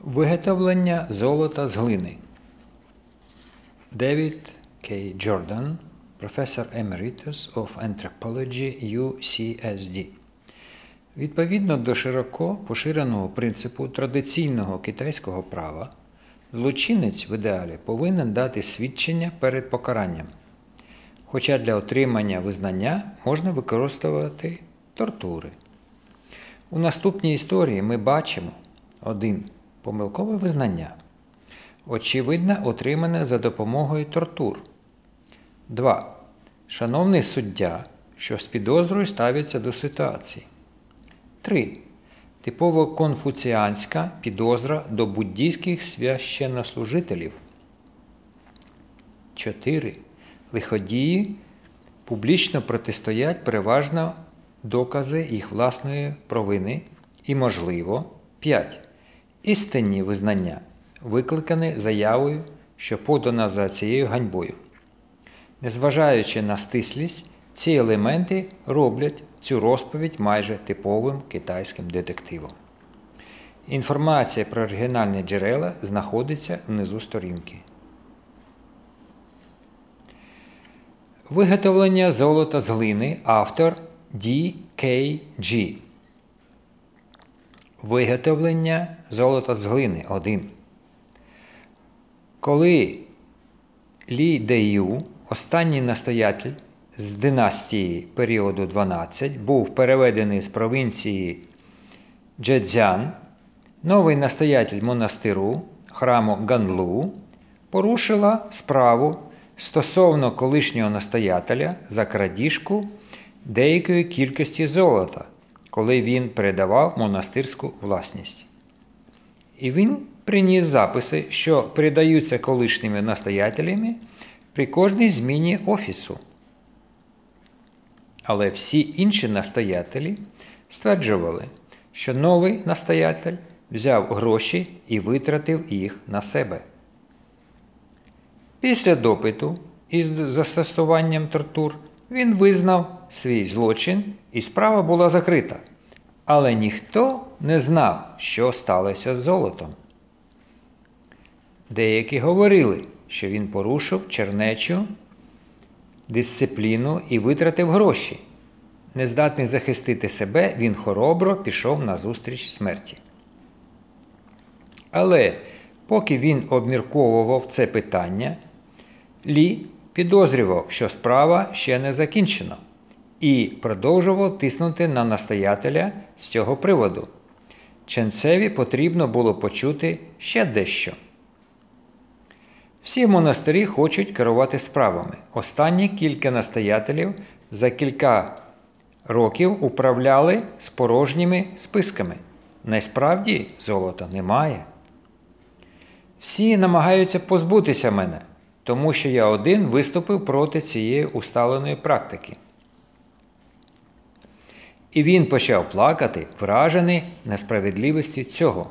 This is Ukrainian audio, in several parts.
Виготовлення золота з глини. David K. Jordan, Professor Emeritus of Anthropology, UCSD. Відповідно до широко поширеного принципу традиційного китайського права, злочинець в ідеалі повинен дати свідчення перед покаранням. Хоча для отримання визнання можна використовувати тортури. У наступній історії ми бачимо 1. Помилкове визнання. Очевидно, отримане за допомогою тортур. 2. Шановний суддя, що з підозрою ставиться до ситуації. 3. Типово конфуціанська підозра до буддійських священнослужителів. 4. Лиходії публічно протистоять переважно докази їх власної провини і, можливо, 5. Істинні визнання, викликані заявою, що подана за цією ганьбою. Незважаючи на стислість, ці елементи роблять цю розповідь майже типовим китайським детективом. Інформація про оригінальні джерела знаходиться внизу сторінки. Виготовлення золота з глини. Автор D.K.G. Виготовлення золота з глини. 1. Коли Лі Дею, останній настоятель з династії періоду 12, був переведений з провінції Джецзян, новий настоятель монастиру, храму Ганлу, порушила справу стосовно колишнього настоятеля за крадіжку деякої кількості золота, коли він передавав монастирську власність. І він приніс записи, що передаються колишніми настоятелями при кожній зміні офісу. Але всі інші настоятелі стверджували, що новий настоятель взяв гроші і витратив їх на себе. Після допиту із застосуванням тортур він визнав свій злочин і справа була закрита. Але ніхто не знав, що сталося з золотом. Деякі говорили, що він порушив чернечу дисципліну і витратив гроші. Нездатний захистити себе, він хоробро пішов назустріч смерті. Але поки він обмірковував це питання, Лі підозрював, що справа ще не закінчена, і продовжував тиснути на настоятеля з цього приводу. Ченцеві потрібно було почути ще дещо. Всі монастирі хочуть керувати справами. Останні кілька настоятелів за кілька років управляли з порожніми списками. Насправді золота немає. Всі намагаються позбутися мене, тому що я один виступив проти цієї усталеної практики. І він почав плакати, вражений несправедливістю цього.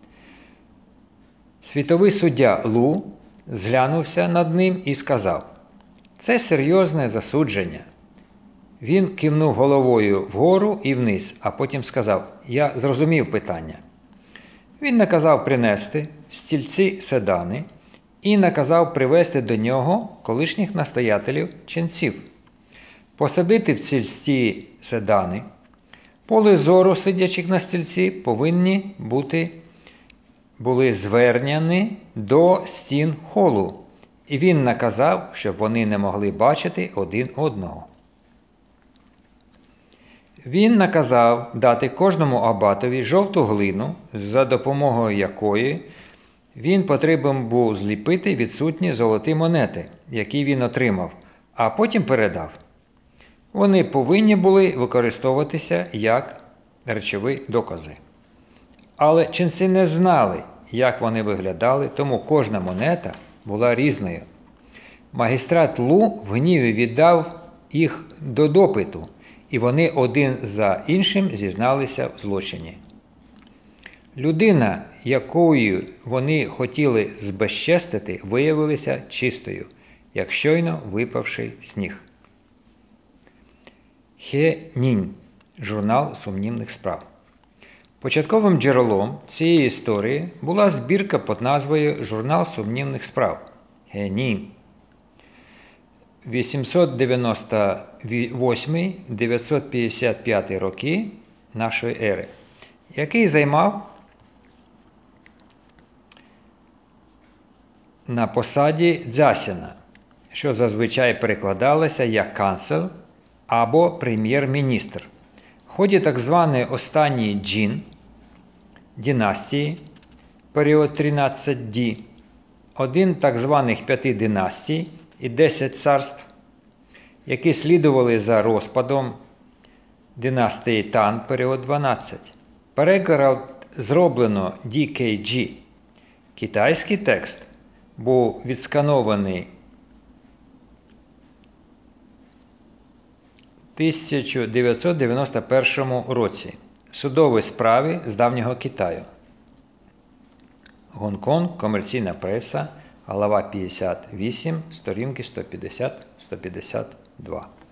Світовий суддя Лу зглянувся над ним і сказав: «Це серйозне засудження». Він кивнув головою вгору і вниз, а потім сказав: «Я зрозумів питання». Він наказав принести стільці седани і наказав привезти до нього колишніх настоятелів ченців, посадити в стільці седани. Поли зору сидячих на стільці повинні були звернені до стін холу, і він наказав, щоб вони не могли бачити один одного. Він наказав дати кожному абатові жовту глину, за допомогою якої він потрібен був зліпити відсутні золоті монети, які він отримав, а потім передав. Вони повинні були використовуватися як речові докази. Але ченці не знали, як вони виглядали, тому кожна монета була різною. Магістрат Лу в гніві віддав їх до допиту, і вони один за іншим зізналися в злочині. Людина, якою вони хотіли збезчестити, виявилася чистою, як щойно випавший сніг. Хе Нінь. Журнал сумнівних справ. Початковим джерелом цієї історії була збірка під назвою «Журнал сумнівних справ» Гені 898-955 роки нашої ери, який займав на посаді дзясяна, що зазвичай перекладалося як канцлер або прем'єр-міністр. В ході так званої останньої Джін династії, період 13 Ді, один так званих 5 династій і 10 царств, які слідували за розпадом династії Тан, період 12. Переклад зроблено DKG. Китайський текст був відсканований в 1991 році. Судові справи з давнього Китаю. Гонконг, комерційна преса, глава 58, сторінки 150-152.